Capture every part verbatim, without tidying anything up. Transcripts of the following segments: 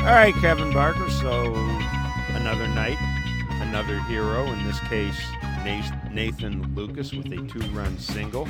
All right, Kevin Barker. So another night, another hero. In this case, Nathan Lukes with a two-run single.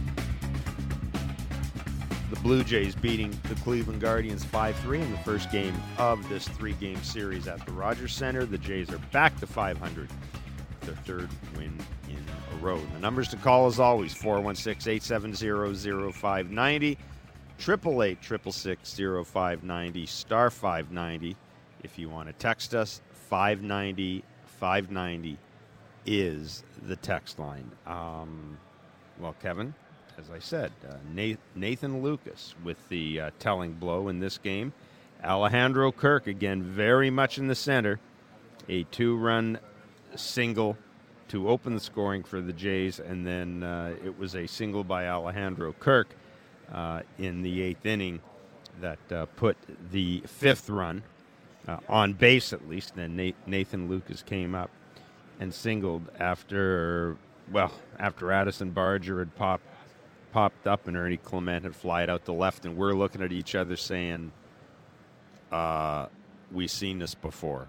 The Blue Jays beating the Cleveland Guardians five three in the first game of this three-game series at the Rogers Center. The Jays are back to five hundred, their third win in a row. The numbers to call, as always, four one six, eight seven zero, zero five nine zero, triple eight, triple six, zero five nine zero, star five ninety. If you want to text us, five ninety, five ninety is the text line. Um, well, Kevin, as I said, uh, Nathan Lukes with the uh, telling blow in this game. Alejandro Kirk, again, very much in the center. A two-run single to open the scoring for the Jays, and then uh, it was a single by Alejandro Kirk uh, in the eighth inning that uh, put the fifth run uh, on base, at least. And then Nathan Lukes came up and singled after, well, after Addison Barger had popped popped up and Ernie Clement had flied out to left, and we're looking at each other saying, uh, we've seen this before.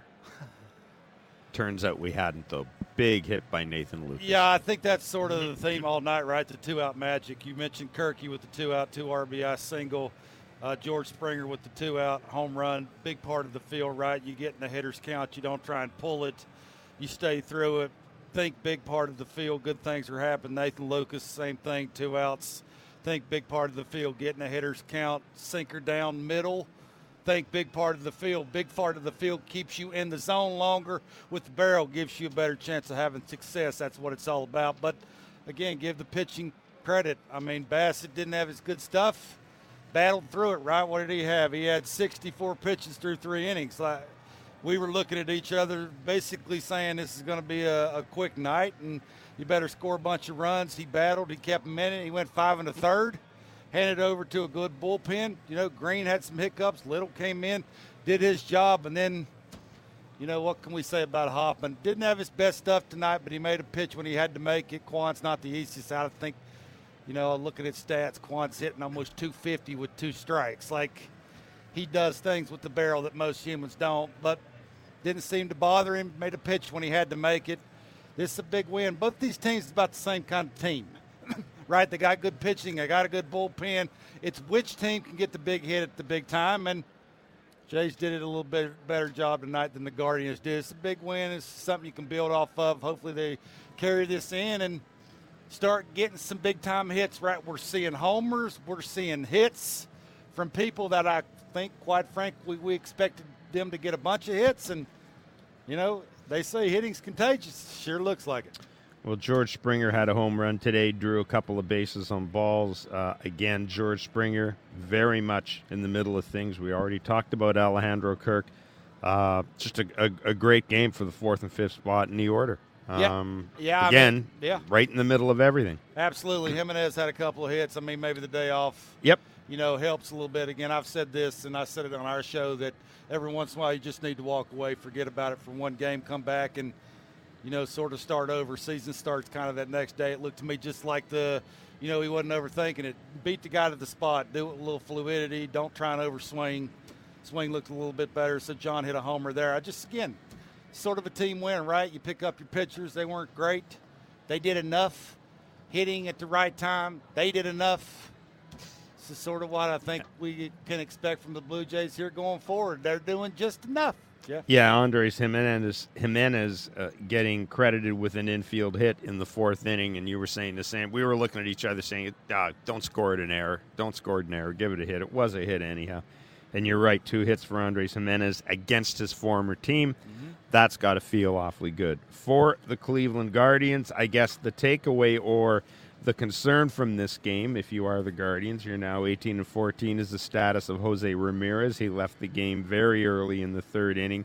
Turns out we hadn't, though. Big hit by Nathan Lukes. Yeah, I think that's sort of the theme all night, right? The two-out magic. You mentioned Kirky with the two-out, two R B I single. Uh, George Springer with the two-out home run. Big part of the field, right? You get in the hitter's count. You don't try and pull it. You stay through it. Think big part of the field, good things are happening. Nathan Lukes, same thing, two outs. Think big part of the field, getting a hitter's count, sinker down middle. Think big part of the field, big part of the field keeps you in the zone longer. With the barrel, gives you a better chance of having success. That's what it's all about. But again, give the pitching credit. I mean, Bassett didn't have his good stuff, battled through it. Right? What did he have? He had sixty-four pitches through three innings. Like, we were looking at each other basically saying this is going to be a, a quick night and you better score a bunch of runs. He battled. He kept him in it. He went five and a third, handed over to a good bullpen. You know, Green had some hiccups. Little came in, did his job, and then, you know, what can we say about Hoffman? Didn't have his best stuff tonight, but he made a pitch when he had to make it. Quan's not the easiest out. I think, you know, looking at stats, Quan's hitting almost two fifty with two strikes. Like, he does things with the barrel that most humans don't, but didn't seem to bother him. Made a pitch when he had to make it. This is a big win. Both these teams are about the same kind of team, right? They got good pitching. They got a good bullpen. It's which team can get the big hit at the big time, and Jays did it a little bit better job tonight than the Guardians did. It's a big win. It's something you can build off of. Hopefully they carry this in and start getting some big-time hits, right? We're seeing homers. We're seeing hits from people that I think, quite frankly, we expected them to get a bunch of hits, and you know, they say hitting's contagious. Sure looks like it. Well, George Springer had a home run today, drew a couple of bases on balls. Uh, again, George Springer very much in the middle of things. We already talked about Alejandro Kirk. Uh, just a, a, a great game for the fourth and fifth spot in the order. Um, yeah, yeah. Again, I mean, yeah. right in the middle of everything. Absolutely. Jimenez had a couple of hits. I mean, maybe the day off. Yep. You know, helps a little bit. Again, I've said this, and I said it on our show, that every once in a while you just need to walk away, forget about it for one game, come back and, you know, sort of start over. Season starts kind of that next day. It looked to me just like the, you know, he wasn't overthinking it. Beat the guy to the spot, do it with a little fluidity, don't try and overswing. Swing looked a little bit better, so John hit a homer there. I just, again, sort of a team win, right? You pick up your pitchers. They weren't great. They did enough. Hitting at the right time. They did enough. This is sort of what I think we can expect from the Blue Jays here going forward. They're doing just enough. Yeah, yeah. Andres Jimenez, Jimenez uh, getting credited with an infield hit in the fourth inning, and you were saying the same. We were looking at each other saying, ah, don't score it an error. Don't score it an error. Give it a hit. It was a hit anyhow. And you're right, two hits for Andres Jimenez against his former team. Mm-hmm. That's got to feel awfully good. For the Cleveland Guardians, I guess the takeaway or the concern from this game, if you are the Guardians, you're now eighteen and fourteen, is the status of Jose Ramirez. He left the game very early in the third inning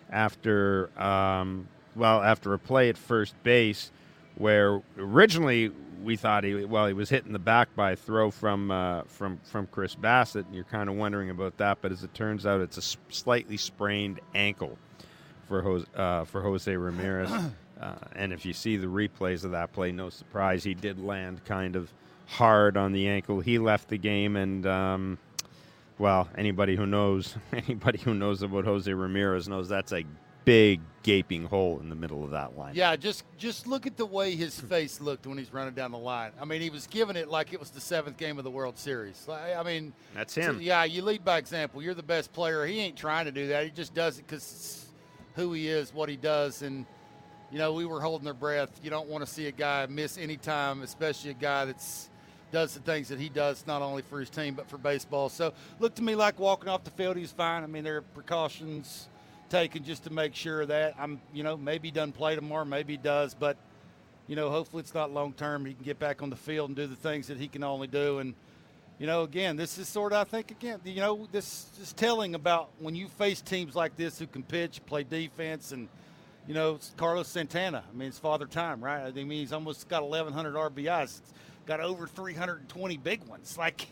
after, um, well, after a play at first base where originally we thought he, well, he was hitting the back by a throw from uh, from from Chris Bassett, and you're kind of wondering about that. But as it turns out, it's a slightly sprained ankle for Jose, uh, for Jose Ramirez. Uh, and if you see the replays of that play, no surprise, he did land kind of hard on the ankle. He left the game, and um, well, anybody who knows anybody who knows about Jose Ramirez knows that's a big gaping hole in the middle of that line. Yeah, just just look at the way his face looked when he's running down the line. I mean, he was giving it like it was the seventh game of the World Series. I mean, that's him. So, yeah, you lead by example. You're the best player. He ain't trying to do that. He just does it because who he is, what he does, and you know, we were holding our breath. You don't want to see a guy miss any time, especially a guy that's does the things that he does, not only for his team but for baseball. So, looked to me like walking off the field, he was fine. I mean, there are precautions taken just to make sure of that. I'm, you know, maybe he doesn't play tomorrow, maybe he does, but you know, hopefully it's not long term. He can get back on the field and do the things that he can only do. And you know, again, this is sort of, I think, again, you know, this is telling about when you face teams like this who can pitch, play defense, and you know, Carlos Santana. I mean, it's father time, right? I mean, he's almost got eleven hundred R B Is, got over three hundred twenty big ones. Like,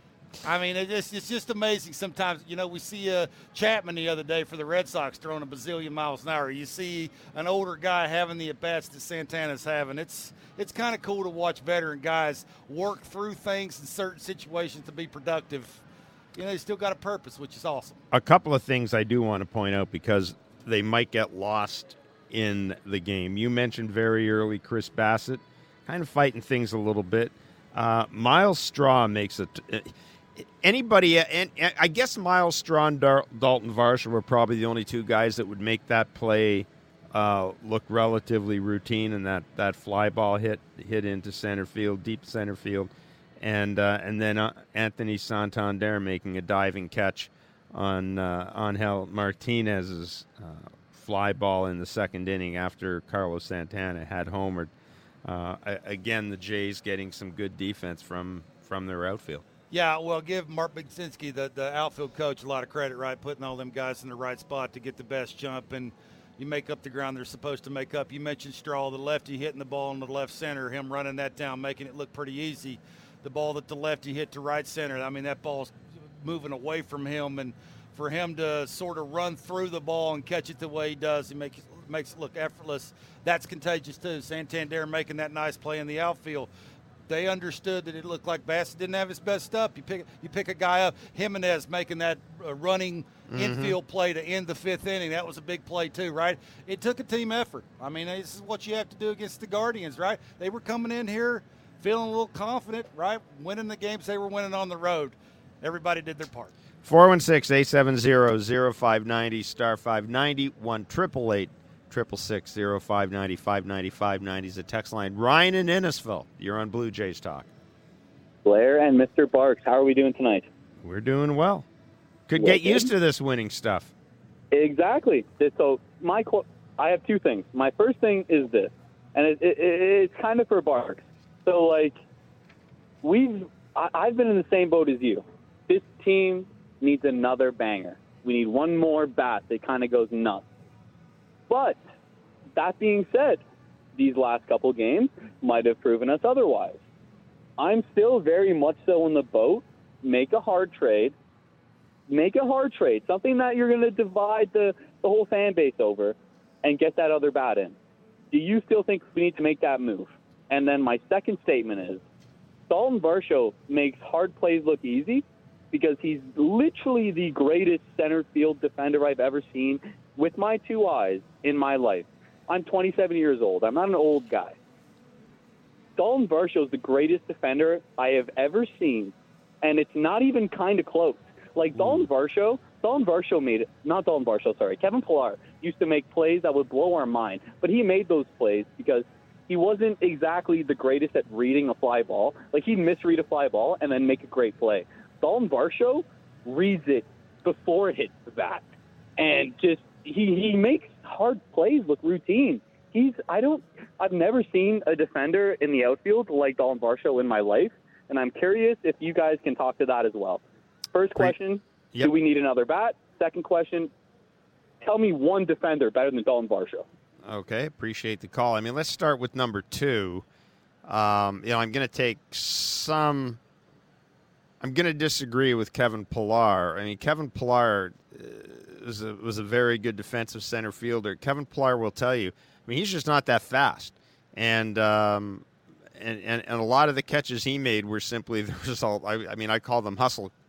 I mean, it's, it's just amazing sometimes. You know, we see uh, Chapman the other day for the Red Sox throwing a bazillion miles an hour. You see an older guy having the at-bats that Santana's having. It's it's kind of cool to watch veteran guys work through things in certain situations to be productive. You know, they still got a purpose, which is awesome. A couple of things I do want to point out because they might get lost in the game. You mentioned very early Chris Bassett, kind of fighting things a little bit. Uh, Miles Straw makes it. Uh, Anybody, and I guess Miles Straw and Dalton Varsho were probably the only two guys that would make that play uh, look relatively routine, and that, that fly ball hit hit into center field, deep center field, and uh, and then uh, Anthony Santander making a diving catch on uh, Angel Martinez's uh, fly ball in the second inning after Carlos Santana had homered. Uh, again, the Jays getting some good defense from from their outfield. Yeah, well, give Mark Bigzinski, the, the outfield coach, a lot of credit, right? Putting all them guys in the right spot to get the best jump, and you make up the ground they're supposed to make up. You mentioned Straw, the lefty hitting the ball in the left center, him running that down, making it look pretty easy. The ball that the lefty hit to right center, I mean, that ball's moving away from him, and for him to sort of run through the ball and catch it the way he does, he makes, makes it look effortless. That's contagious, too. Santander making that nice play in the outfield. They understood that it looked like Bassett didn't have his best stuff. You pick you pick a guy up, Jimenez making that uh, running mm-hmm. infield play to end the fifth inning. That was a big play too, right? It took a team effort. I mean, this is what you have to do against the Guardians, right? They were coming in here feeling a little confident, right? Winning the games they were winning on the road. Everybody did their part. four one six, eight seven zero, zero five nine zero, star five ninety, one triple eight, triple six, zero five ninety, five ninety, five ninety is a text line. Ryan in Innisfil, you're on Blue Jays Talk. Blair and Mister Barks, how are we doing tonight? We're doing well. Could well, get used to this winning stuff. Exactly. So my, I have two things. My first thing is this, and it, it, it's kind of for Barks. So, like, we've I, I've been in the same boat as you. This team needs another banger. We need one more bat that kind of goes nuts. But that being said, these last couple games might have proven us otherwise. I'm still very much so in the boat. Make a hard trade. Make a hard trade, something that you're going to divide the, the whole fan base over and get that other bat in. Do you still think we need to make that move? And then my second statement is, Dalton Varsho makes hard plays look easy because he's literally the greatest center field defender I've ever seen with my two eyes in my life. I'm twenty-seven years old. I'm not an old guy. Dalton Varsho is the greatest defender I have ever seen, and it's not even kind of close. Like mm. Dalton Varsho, Dalton Varsho made it, not Dalton Varsho, sorry, Kevin Pillar used to make plays that would blow our mind, but he made those plays because he wasn't exactly the greatest at reading a fly ball. Like, he'd misread a fly ball and then make a great play. Dalton Varsho reads it before it hits the bat, and just he, he makes hard plays look routine. He's I don't I've never seen a defender in the outfield like Dalton Varsho in my life, and I'm curious if you guys can talk to that as well. First question, yep. Do we need another bat? Second question, tell me one defender better than Dalton Varsho. Okay, appreciate the call. I mean, let's start with number two. Um, you know, I'm going to take some. I'm going to disagree with Kevin Pillar. I mean, Kevin Pillar uh, was a, was a very good defensive center fielder. Kevin Pillar will tell you. I mean, he's just not that fast, and um, and, and and a lot of the catches he made were simply the result. I, I mean, I call them hustle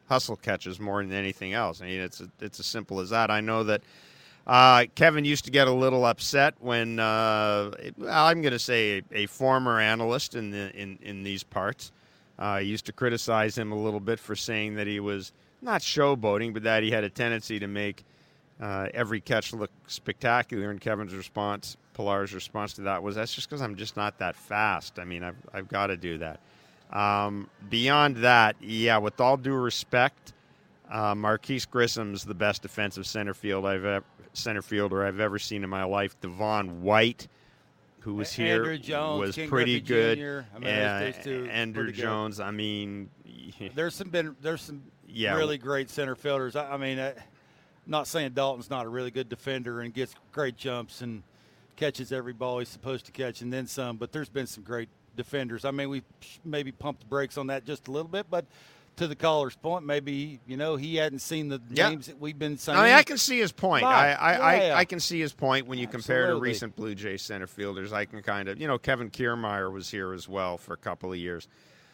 hustle catches more than anything else. I mean, it's a, it's as simple as that. I know that uh, Kevin used to get a little upset when uh, well, I'm going to say a, a former analyst in the in in these parts uh, used to criticize him a little bit for saying that he was not showboating, but that he had a tendency to make uh, every catch look spectacular. And Kevin's response, Pillar's response to that was, "That's just because I'm just not that fast. I mean, I've I've got to do that." Um, beyond that, yeah, with all due respect, uh, Marquise Grissom's the best defensive center field I've ever, center fielder I've ever seen in my life. Devon White, who was here, Andrew Jones, was King pretty Griffey good. Junior I mean, uh, those two Andrew pretty good. Jones. I mean, There's some been there's some Yeah. really great center fielders. I, I mean, I, not saying Dalton's not a really good defender and gets great jumps and catches every ball he's supposed to catch and then some, but there's been some great defenders. I mean, we maybe pumped the brakes on that just a little bit, but to the caller's point, maybe, you know, he hadn't seen the Yeah. names that we've been saying. I mean, I can see his point. I, Right. I, Yeah. I, I can see his point when you compare to Absolutely. recent Blue Jays center fielders. I can kind of, you know, Kevin Kiermaier was here as well for a couple of years.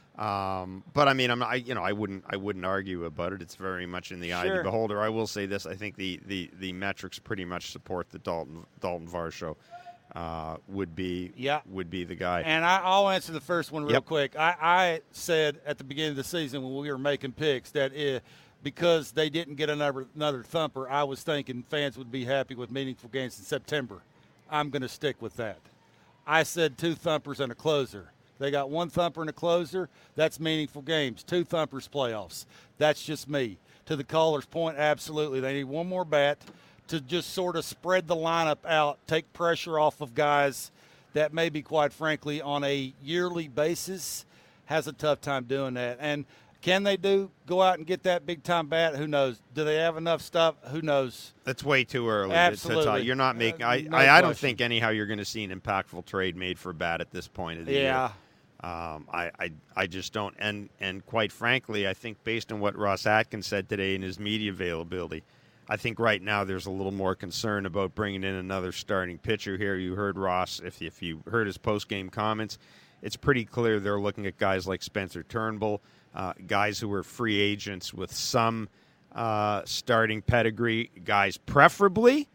Um, but I mean, I'm not, I, you know, I wouldn't, I wouldn't argue about it. It's very much in the eye of Sure. the beholder. I will say this: I think the, the, the metrics pretty much support that Dalton Dalton Varsho uh, would be Yeah. would be the guy. And I, I'll answer the first one real Yep. quick. I, I said at the beginning of the season when we were making picks that uh because they didn't get another another thumper, I was thinking fans would be happy with meaningful games in September. I'm going to stick with that. I said two thumpers and a closer. They got one thumper and a closer. That's meaningful games. Two thumpers, playoffs. That's just me. To the caller's point, absolutely. They need one more bat to just sort of spread the lineup out, take pressure off of guys that maybe, quite frankly, on a yearly basis has a tough time doing that. And can they do go out and get that big-time bat? Who knows? Do they have enough stuff? Who knows? That's way too early. to- To Absolutely. tell. You're not making. Uh, I, no I, I don't question. think anyhow you're going to see an impactful trade made for bat at this point of the year. Yeah. Um, I, I, I just don't. And, and quite frankly, I think based on what Ross Atkins said today in his media availability, I think right now there's a little more concern about bringing in another starting pitcher here. You heard Ross, if, if you heard his post-game comments, it's pretty clear they're looking at guys like Spencer Turnbull, uh, guys who are free agents with some uh, starting pedigree, guys preferably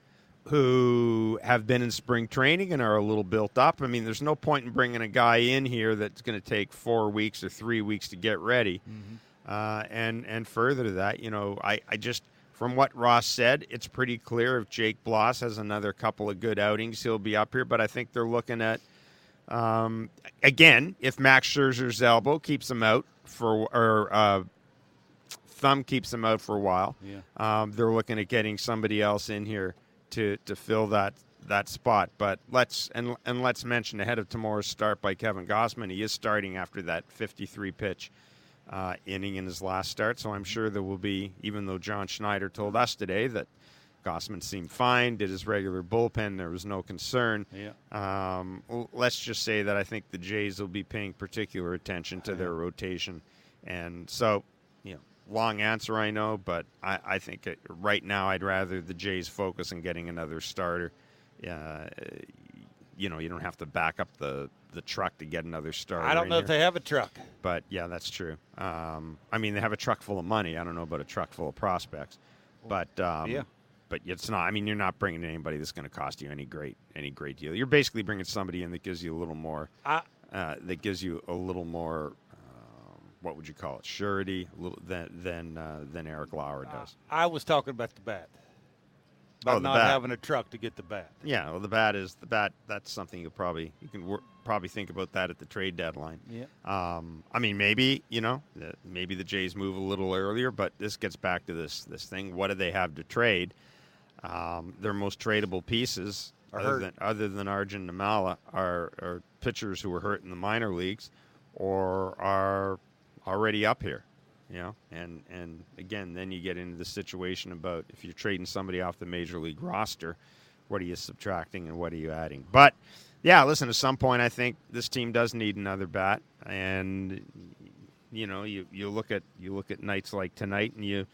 who have been in spring training and are a little built up. I mean, there's no point in bringing a guy in here that's going to take four weeks or three weeks to get ready. Mm-hmm. Uh, and and further to that, you know, I, I just, from what Ross said, it's pretty clear if Jake Bloss has another couple of good outings, he'll be up here. But I think they're looking at, um, again, if Max Scherzer's elbow keeps him out for, or uh, thumb keeps him out for a while, Yeah. um, they're looking at getting somebody else in here to to fill that that spot. But let's and and let's mention ahead of tomorrow's start by Kevin Gossman, he is starting after that fifty-three pitch uh, inning in his last start. So I'm sure there will be, even though John Schneider told us today that Gossman seemed fine, did his regular bullpen, there was no concern. Yeah. Um, l- let's just say that I think the Jays will be paying particular attention to their rotation, and so you know. Long answer, I know, but I, I think it, right now I'd rather the Jays focus on getting another starter. Uh, you know, you don't have to back up the, the truck to get another starter. I don't in know if here. they have a truck. But, yeah, that's true. Um, I mean, they have a truck full of money. I don't know about a truck full of prospects. But, um, Yeah. but it's not. I mean, you're not bringing in anybody that's going to cost you any great any great deal. You're basically bringing somebody in that gives you a little more I, uh, that gives you a little more, um, what would you call it, surety a little, than than uh, than Eric Lauer does. I was talking about the bat. About Oh, the not bat. having a truck to get the bat. Yeah, well, the bat is the bat. That's something you'll probably you can wor- probably think about that at the trade deadline. Yeah. Um, I mean, maybe you know, the, maybe the Jays move a little earlier, but this gets back to this this thing. What do they have to trade? Um, their most tradable pieces, Are other hurt. than other than Arjun Namala, are, are pitchers who were hurt in the minor leagues or are already up here. You know, and and again, then you get into the situation about if you're trading somebody off the major league roster, what are you subtracting and what are you adding? But yeah, listen, at some point, I think this team does need another bat, and you know, you, you look at you look at nights like tonight, and you,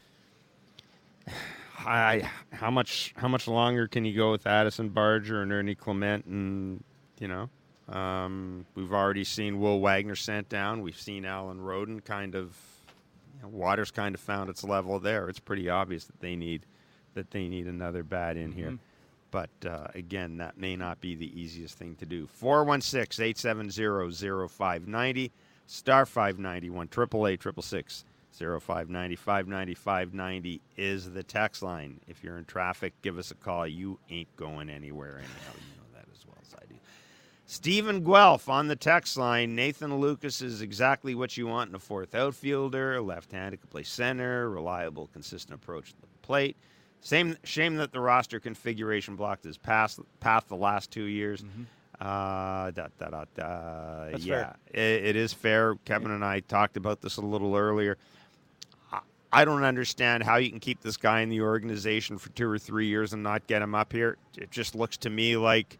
I how much how much longer can you go with Addison Barger and Ernie Clement, and you know, um, we've already seen Will Wagner sent down, we've seen Alan Roden kind of. water's kind of found its level there. It's pretty obvious that they need that they need another bat in here. Mm-hmm. But, uh, again, that may not be the easiest thing to do. four one six, eight seven zero, zero five nine zero, star five ninety-one, eight eight eight, six six six, zero five nine zero, five ninety, five ninety is the text line. If you're in traffic, give us a call. You ain't going anywhere anyhow. You know that as well as I do. Stephen Guelph on the text line. Nathan Lucas is exactly what you want in a fourth outfielder, left-handed, can play center, reliable, consistent approach to the plate. Same shame that the roster configuration blocked his path, path the last two years. Mm-hmm. Uh, da, da, da, da. That's yeah, it, it is fair. Kevin and I talked about this a little earlier. I, I don't understand how you can keep this guy in the organization for two or three years and not get him up here. It just looks to me like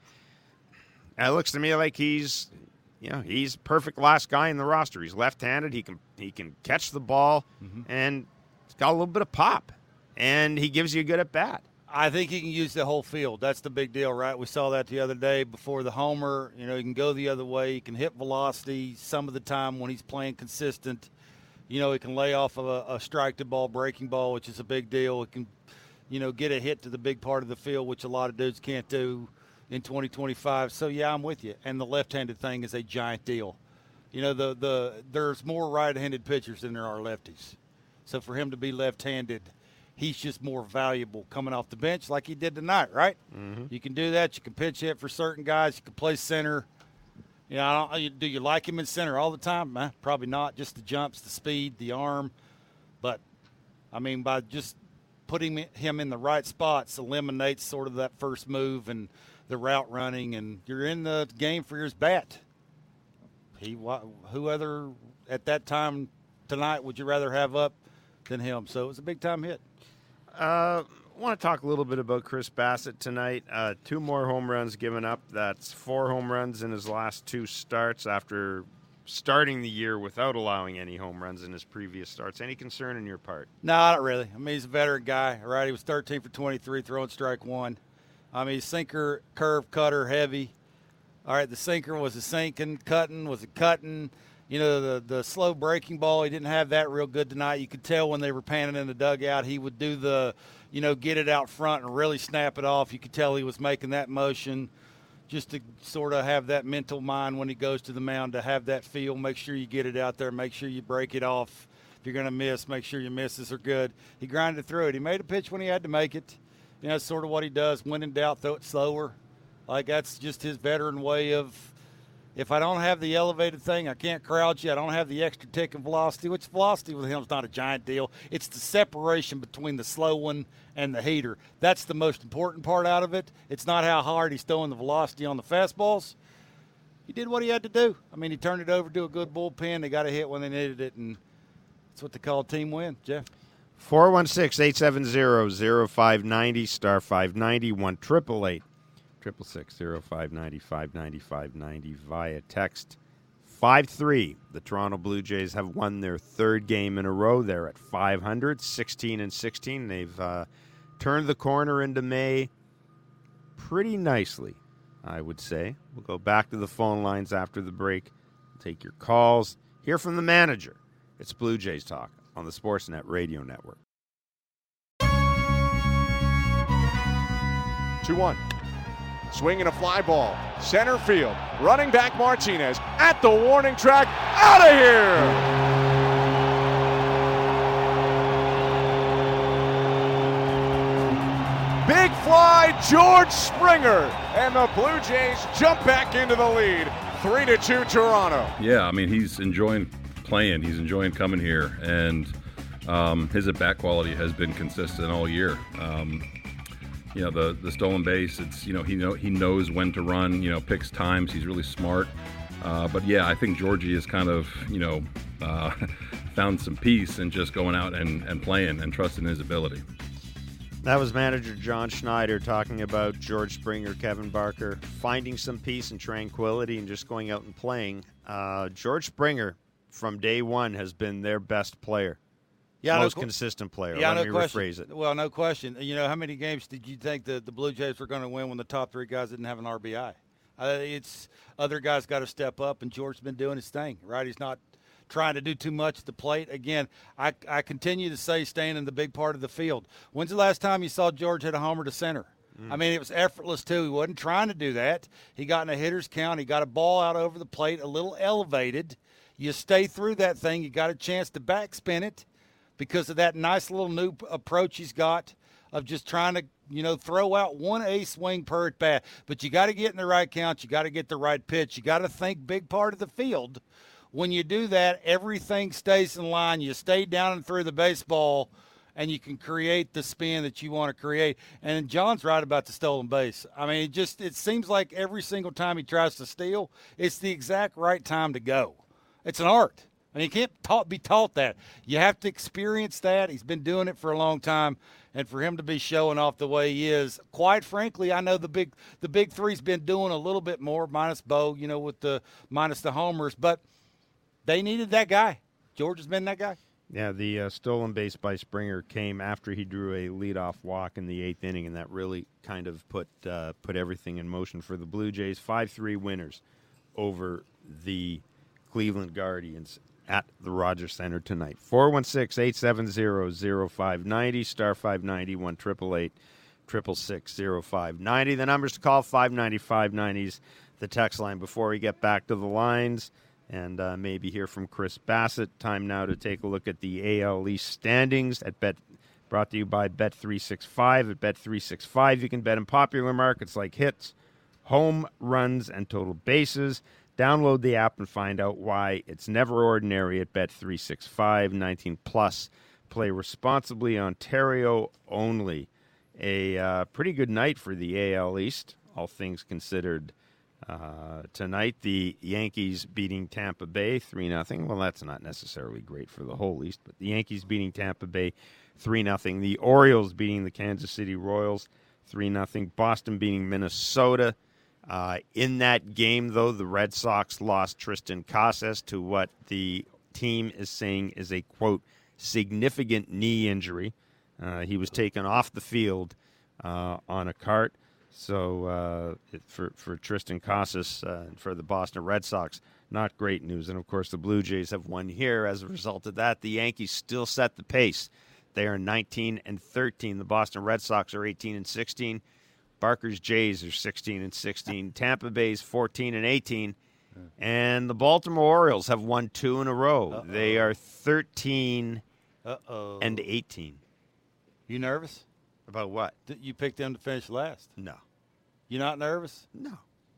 it looks to me like he's, you know, he's perfect last guy in the roster. He's left-handed. He can he can catch the ball, mm-hmm. and he's got a little bit of pop. And he gives you a good at bat. I think he can use the whole field. That's the big deal, right? We saw that the other day before the homer. You know, he can go the other way. He can hit velocity some of the time when he's playing consistent. You know, he can lay off of a, a strike to ball, breaking ball, which is a big deal. He can, you know, get a hit to the big part of the field, which a lot of dudes can't do in twenty twenty-five. So, yeah, I'm with you. And the left-handed thing is a giant deal. You know, the the there's more right-handed pitchers than there are lefties. So for him to be left-handed, he's just more valuable coming off the bench like he did tonight, right? Mm-hmm. You can do that. You can pitch hit for certain guys. You can play center. You know, I don't, do you like him in center all the time? Eh, probably not. Just the jumps, the speed, the arm. But, I mean, by just putting him in the right spots eliminates sort of that first move and the route running, and you're in the game for his bat. He, who other at that time tonight would you rather have up than him? So it was a big-time hit. Uh, I want to talk a little bit about Chris Bassitt tonight. Uh, two more home runs given up. That's four home runs in his last two starts after starting the year without allowing any home runs in his previous starts. Any concern on your part? No, not really. I mean, he's a veteran guy, right? He was thirteen for twenty-three, throwing strike one. I mean, sinker, curve, cutter, heavy. All right, the sinker was a sinking, cutting was a cutting. You know, the the slow breaking ball, he didn't have that real good tonight. You could tell when they were panning in the dugout, he would do the, you know, get it out front and really snap it off. You could tell he was making that motion just to sort of have that mental mind when he goes to the mound, to have that feel. Make sure you get it out there. Make sure you break it off. If you're going to miss, make sure your misses are good. He grinded through it. He made a pitch when he had to make it. You know, that's sort of what he does. When in doubt, throw it slower. Like, that's just his veteran way of, if I don't have the elevated thing, I can't crowd you. I don't have the extra tick and velocity, which velocity with him is not a giant deal. It's the separation between the slow one and the heater. That's the most important part out of it. It's not how hard he's throwing the velocity on the fastballs. He did what he had to do. I mean, he turned it over to a good bullpen. They got a hit when they needed it, and that's what they call a team win, Jeff. four one six, eight seven zero, zero five nine zero, star five ninety, one eight eight eight. Triple six zero five ninety five ninety five ninety via text. Five three. The Toronto Blue Jays have won their third game in a row. They're at five hundred, sixteen and sixteen. They've uh, turned the corner into May pretty nicely, I would say. We'll go back to the phone lines after the break. Take your calls. Hear from the manager. It's Blue Jays Talk on the Sportsnet Radio Network. two one. Swing and a fly ball. Center field. Running back Martinez at the warning track. Out of here! Big fly, George Springer. And the Blue Jays jump back into the lead. three to two Toronto. Yeah, I mean, he's enjoying playing. He's enjoying coming here. And um, his at-bat quality has been consistent all year. Um, You know, the, the stolen base, it's, you know, he know he knows when to run, you know, picks times. He's really smart. Uh, but, yeah, I think Georgie has kind of, you know, uh, found some peace in just going out and, and playing and trusting his ability. That was manager John Schneider talking about George Springer, Kevin Barker, finding some peace and tranquility and just going out and playing. Uh, George Springer, from day one, has been their best player. Yeah, Most no, consistent player. Yeah, Let no me question. rephrase it. Well, no question. You know, how many games did you think the, the Blue Jays were going to win when the top three guys didn't have an R B I? Uh, it's other guys got to step up, and George's been doing his thing, right? He's not trying to do too much at the plate. Again, I, I continue to say staying in the big part of the field. When's the last time you saw George hit a homer to center? Mm. I mean, it was effortless, too. He wasn't trying to do that. He got in a hitter's count. He got a ball out over the plate, a little elevated. You stay through that thing. You got a chance to backspin it because of that nice little new approach he's got of just trying to, you know, throw out one ace swing per at bat. But you got to get in the right count. You got to get the right pitch. You got to think big part of the field. When you do that, everything stays in line. You stay down and through the baseball, and you can create the spin that you want to create. And John's right about the stolen base. I mean, it just it seems like every single time he tries to steal, it's the exact right time to go. It's an art. I mean, you can't taught, be taught that. You have to experience that. He's been doing it for a long time. And for him to be showing off the way he is, quite frankly, I know the big the big three's been doing a little bit more, minus Bo, you know, with the minus the homers. But they needed that guy. George has been that guy. Yeah, the uh, stolen base by Springer came after he drew a leadoff walk in the eighth inning, and that really kind of put uh, put everything in motion for the Blue Jays. five three winners over the Cleveland Guardians at the Rogers Center tonight. four one six, eight seven zero, zero five nine zero, star five ninety, one eight eight eight, six six six, zero five nine zero. The numbers to call, five ninety, five ninety is the text line. Before we get back to the lines and uh, maybe hear from Chris Bassett, time now to take a look at the A L East standings at Bet, brought to you by Bet three sixty-five. At Bet three sixty-five, you can bet in popular markets like hits, home runs, and total bases. Download the app and find out why it's never ordinary at Bet three sixty-five. nineteen plus. Play responsibly. Ontario only. A uh, pretty good night for the A L East, all things considered. Uh, tonight, the Yankees beating Tampa Bay three nothing. Well, that's not necessarily great for the whole East, but the Yankees beating Tampa Bay three nothing. The Orioles beating the Kansas City Royals three nothing. Boston beating Minnesota. Uh, in that game, though, the Red Sox lost Tristan Casas to what the team is saying is a, quote, significant knee injury. Uh, he was taken off the field uh, on a cart. So uh, for, for Tristan Casas uh, and for the Boston Red Sox, not great news. And, of course, the Blue Jays have won here. As a result of that, the Yankees still set the pace. They are nineteen and thirteen. The Boston Red Sox are eighteen and sixteen. Barker's Jays are sixteen and sixteen. Tampa Bay's fourteen and eighteen. And the Baltimore Orioles have won two in a row. Uh-oh. They are thirteen Uh-oh. and eighteen. You nervous? About what? You picked them to finish last. No. You not nervous? No.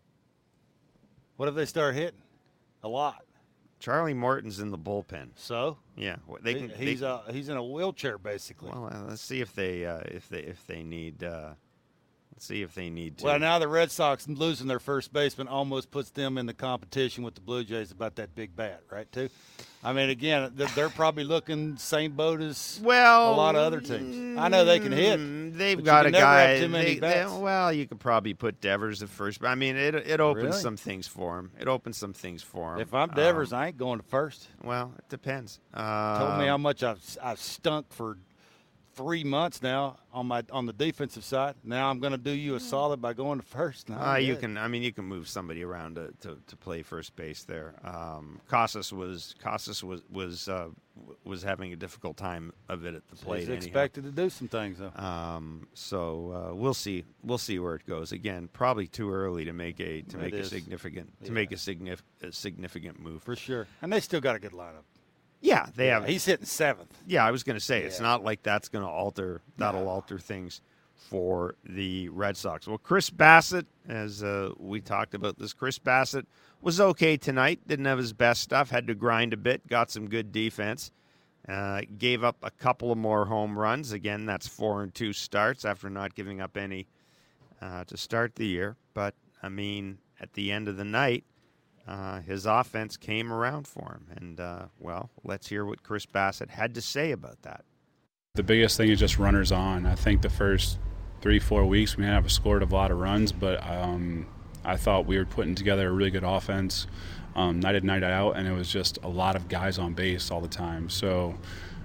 What if they start hitting? A lot. Charlie Morton's in the bullpen. So? Yeah, they can. He's they, uh, he's in a wheelchair basically. Well, uh, let's see if they uh, if they if they need. Uh, let's see if they need to. Well, now the Red Sox losing their first baseman almost puts them in the competition with the Blue Jays about that big bat, right? Too. I mean, again, they're, they're probably looking same boat as well, a lot of other teams. I know they can hit. They've got a guy. Too many they, bats. They, well, you could probably put Devers at first. But I mean, it it opens really? some things for him. It opens some things for him. If I'm Devers, um, I ain't going to first. Well, it depends. Uh, Told me how much I've I've stunk for three months now on my on the defensive side. Now I'm going to do you a solid by going to first. No, uh, you can. I mean, you can move somebody around to, to, to play first base there. Um, Casas was Casas was was uh, was having a difficult time of it at the plate. He's anyhow. expected to do some things though. Um, so uh, we'll see. We'll see where it goes. Again, probably too early to make a to It make is. a significant to Yeah. make a, signif- a significant move For sure. And they still got a good lineup. Yeah, they Yeah, have. he's hitting seventh. Yeah, I was going to say it's Yeah. not like that's going to alter. That'll No. alter things for the Red Sox. Well, Chris Bassett, as uh, we talked about this, Chris Bassett was okay tonight. Didn't have his best stuff. Had to grind a bit. Got some good defense. Uh, gave up a couple of more home runs. Again, that's four and two starts after not giving up any uh, to start the year. But I mean, at the end of the night, Uh, his offense came around for him. And, uh, well, let's hear what Chris Bassett had to say about that. The biggest thing is just runners on. I think the first three, four weeks we may have scored a lot of runs, but um, I thought we were putting together a really good offense um, night in, night out, and it was just a lot of guys on base all the time. So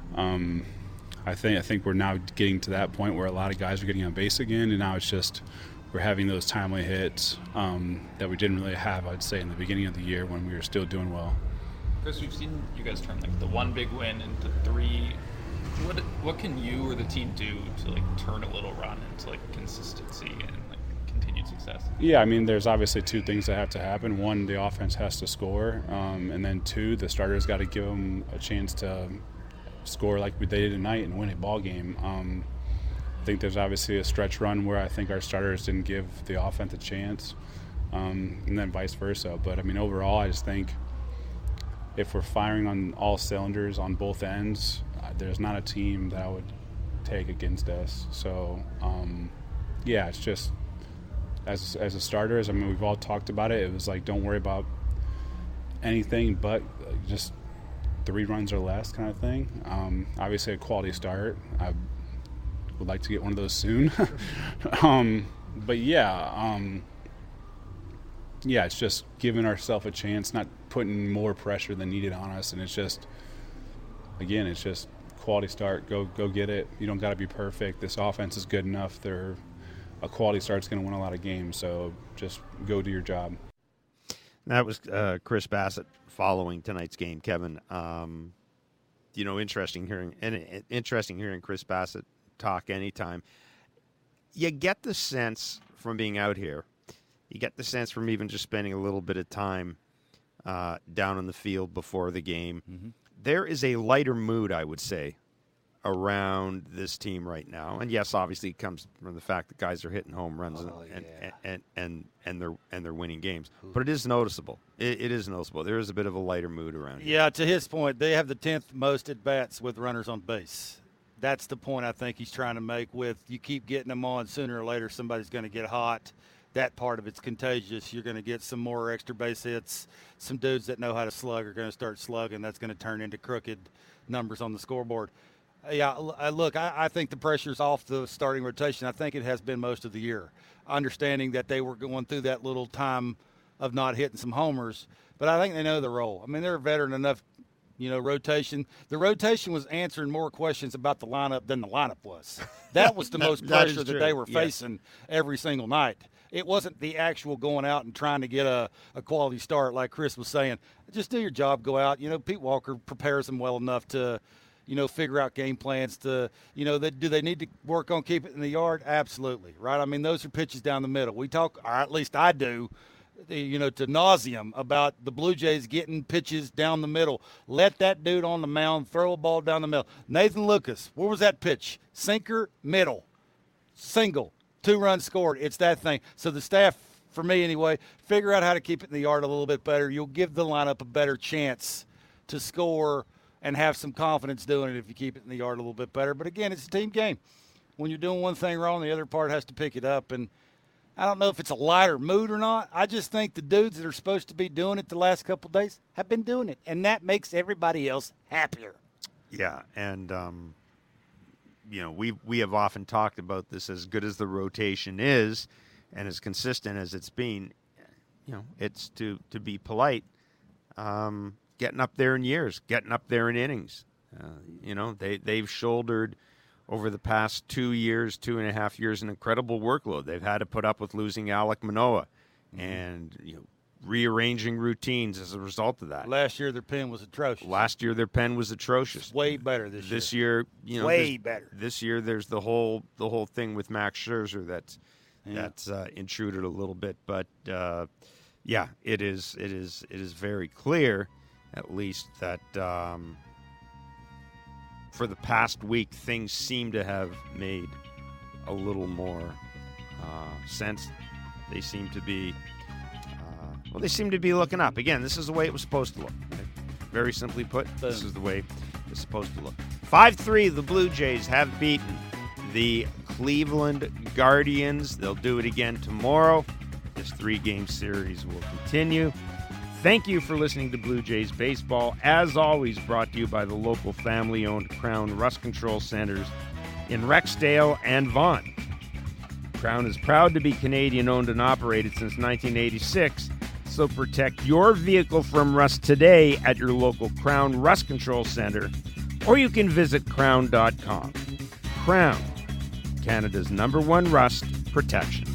um, I think I think we're now getting to that point where a lot of guys are getting on base again, and now it's just – we're having those timely hits um, that we didn't really have, I'd say, in the beginning of the year when we were still doing well. Chris, we've seen you guys turn like the one big win into three. What what can you or the team do to like turn a little run into like consistency and like continued success? Yeah, I mean, there's obviously two things that have to happen. One, the offense has to score, um, and then two, the starters got to give them a chance to score like they did tonight and win a ball game. Um, I think there's obviously a stretch run where I think our starters didn't give the offense a chance, um, and then vice versa. But I mean, overall, I just think if we're firing on all cylinders on both ends, there's not a team that I would take against us. So, um, yeah, it's just as as a starters, I mean, we've all talked about it. It was like, don't worry about anything but just three runs or less kind of thing. Um, obviously, a quality start. I would like to get one of those soon. um, but, yeah, um, yeah, it's just giving ourselves a chance, not putting more pressure than needed on us. And it's just, again, it's just quality start. Go go get it. You don't got to be perfect. This offense is good enough. They're a quality start's going to win a lot of games. So just go do your job. That was uh, Chris Bassett following tonight's game, Kevin. Um, you know, interesting hearing and interesting hearing Chris Bassett talk anytime. You get the sense from being out here. You get the sense from even just spending a little bit of time uh, down in the field before the game. Mm-hmm. There is a lighter mood, I would say, around this team right now. And yes, obviously it comes from the fact that guys are hitting home runs oh, and, yeah. and, and and and they're and they're winning games. But it is noticeable. It, it is noticeable. There is a bit of a lighter mood around here. Yeah, to his point, they have the tenth most at bats with runners on base. That's the point I think he's trying to make. With you keep getting them on, sooner or later somebody's going to get hot. That part of it's contagious. You're going to get some more extra base hits. Some dudes that know how to slug are going to start slugging. That's going to turn into crooked numbers on the scoreboard. Yeah, look, I, I think the pressure's off the starting rotation. I think it has been most of the year, understanding that they were going through that little time of not hitting some homers. But I think they know the role. I mean, they're a veteran enough, you know, rotation. The rotation was answering more questions about the lineup than the lineup was. That was the most that pressure that they were facing yes. every single night. It wasn't the actual going out and trying to get a, a quality start like Chris was saying. Just do your job, go out. You know, Pete Walker prepares them well enough to, you know, figure out game plans to, you know, that do they need to work on keeping it in the yard? Absolutely, right? I mean, those are pitches down the middle. We talk, or at least I do, you know, to nauseum about the Blue Jays getting pitches down the middle. Let that dude on the mound throw a ball down the middle. Nathan Lucas, where was that pitch? Sinker, middle, single. Two runs scored. It's that thing. So the staff, for me anyway, figure out how to keep it in the yard a little bit better. You'll give the lineup a better chance to score and have some confidence doing it if you keep it in the yard a little bit better. But, again, it's a team game. When you're doing one thing wrong, the other part has to pick it up. And I don't know if it's a lighter mood or not. I just think the dudes that are supposed to be doing it the last couple of days have been doing it, and that makes everybody else happier. Yeah, and um, – you know, we we have often talked about this. As good as the rotation is, and as consistent as it's been, you know, it's to to be polite, um, getting up there in years, getting up there in innings. Uh, you know, they they've shouldered over the past two years, two and a half years, an incredible workload. They've had to put up with losing Alek Manoah, mm-hmm. and you know, rearranging routines as a result of that. Last year their pen was atrocious. Last year their pen was atrocious. It's way better this year. This year, you know, way this, better. This year there's the whole the whole thing with Max Scherzer that's yeah. that's uh, intruded a little bit, but uh, yeah, it is it is it is very clear, at least, that um, for the past week things seem to have made a little more uh, sense. They seem to be. Well, they seem to be looking up. Again, this is the way it was supposed to look. Very simply put, this is the way it's supposed to look. five three, the Blue Jays have beaten the Cleveland Guardians. They'll do it again tomorrow. This three-game series will continue. Thank you for listening to Blue Jays Baseball. As always, brought to you by the local family-owned Crown Rust Control Centers in Rexdale and Vaughan. Crown is proud to be Canadian-owned and operated since nineteen eighty-six. So protect your vehicle from rust today at your local Crown Rust Control Center, or you can visit crown dot com. Crown, Canada's number one rust protection.